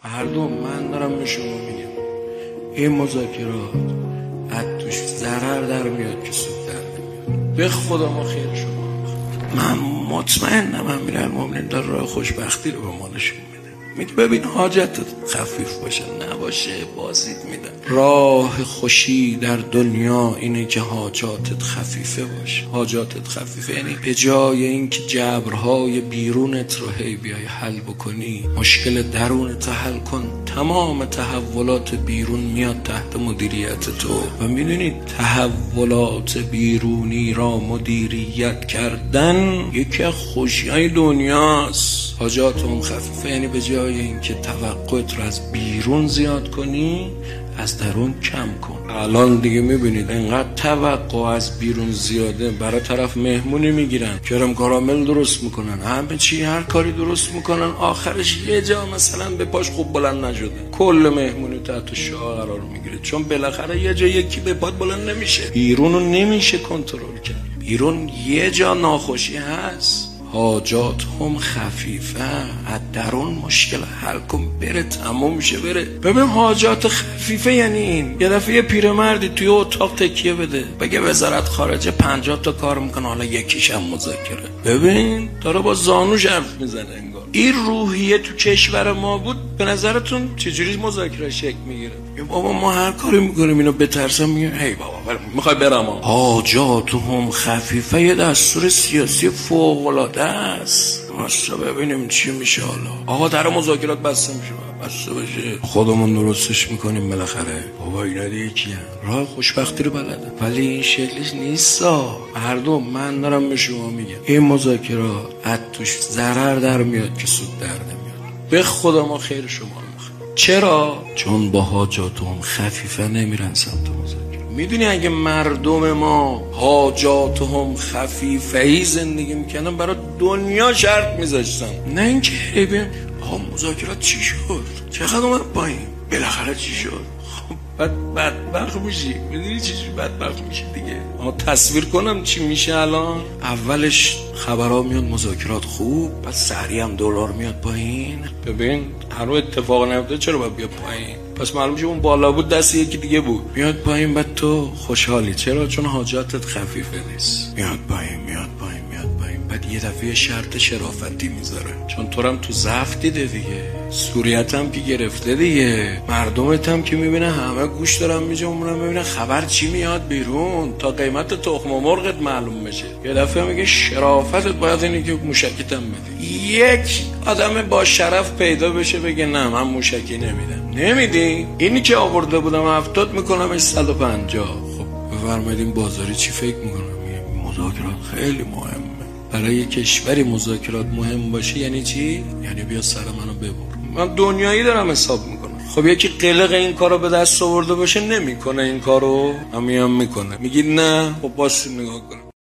مردم من دارم به شما میگم این مذاکرات از توش ضرر در میاد که سود در نمیاد. به خدا ما خیر شما. من مطمئنم امیرالمومنین داره راه خوشبختی رو به ما نشون میده. میگه ببین حاجتت خفیف باشه نباشه بازیت میدن. راه خوشی در دنیا اینه که حاجاتت خفیفه باشه. حاجاتت خفیفه یعنی به جای اینکه جبرهای بیرونت رو هی بیای حل بکنی، مشکل درونت حل کن. تمام تحولات بیرون میاد تحت مدیریت تو و میدونید تحولات بیرونی را مدیریت کردن یکی از خوشی‌های دنیاست. حاجاتم خفیفه یعنی به جای اینکه توقعت رو از بیرون زیاد کنی از درون کم کن. الان دیگه میبینید انقدر توقع از بیرون زیاده، برای طرف مهمونی میگیرن، کرم کارامل درست میکنن، همه چی هر کاری درست میکنن، آخرش یه جا مثلا به پاش خوب بلند نشده، کل مهمونی تحت شعاع قرار میگیره، چون بالاخره یه جا یکی به پات بلند نمیشه. بیرونو نمیشه کنترل کرد، بیرون یه جا ناخوشی هست. حاجات هم خفیفه، از درون مشکل حل کن بره تموم شه بره. ببین حاجات خفیفه یعنی این. یه دفعه پیرمردی توی اتاق تکیه بده بگه وزارت خارجه 50 تا کار میکنه حالا یکیش هم مذاکره. ببین داره با زانوش حرف میزنه انگار. این روحیه تو کشور ما بود، به نظرتون چجوری مذاکره شکل میگیره؟ بابا ما هر کاری میکنیم اینو بترسم میگه هی بابا میخوای برم. حاجات هم خفیفه یه دستور سیاسی فوق العاده است. واسه ببینیم چی میشه. حالا آقا در مذاکرات بسته میشه، بسته بشه خودمون درستش میکنیم بالاخره. بابا اینا دیگه کیه؟ راه خوشبختی رو بلده، ولی این شکلش نیستا. مردم من دارم به شما میگم این مذاکرات از توش ضرر در میاد که سود در نمیاد. به خدا ما خیر شما میخوایم. چرا؟ چون با حاجاتهم خفیفه نمیرن سمت مذاکره. میدونی اگه مردم ما حاجاتهم خفیفه‌ای زندگی میکنن برای دنیا شرط میذاشتن، نه اینکه ببین آقا مذاکرات چی شد، چقدر اومد پایین، بالاخره چی شد. خب بدبخت میشی. میدونی چیزی بدبخت میشی دیگه. اما تصویر کنم چی میشه الان. اولش خبرها میاد مذاکرات خوب، بعد سریع هم دلار میاد پایین. ببین هر اتفاق نیفته چرا باید بیاد پایین؟ پس معلوم شه اون بالا بود دست یکی دیگه بود. میاد پایین بعد تو خوشحالی. چرا؟ چون حاجاتت خفیفه نیست. میاد پایین بعد یه دفعه شرط شرافتی میذاره، چون تو هم تو ضعف دیده دیگه، سوریت هم که گرفته دیگه، مردمت هم که میبینه همه گوش دارن میجه، اونم میبینه خبر چی میاد بیرون تا قیمت تخم مرغت معلوم بشه. یه دفعه میگه شرافتت باید اینه که موشکیت هم بدی. یک آدم با شرف پیدا بشه بگه نه من موشکی نمیدم. نمیدی؟ اینی که آورده بودم 70 میکنمش 150. خب بفرمایید این بازاری چی فکر میکنم؟ مذاکرات خیلی مهمه. برای کشوری مذاکرات مهم باشه یعنی چی؟ یعنی بیا سر منو ببر. من دنیایی دارم حساب میکنم. خب یکی قلق این کارو به دست آورده باشه نمیکنه این کارو، همین هم میکنه. میگی نه خب باش نگاه کن.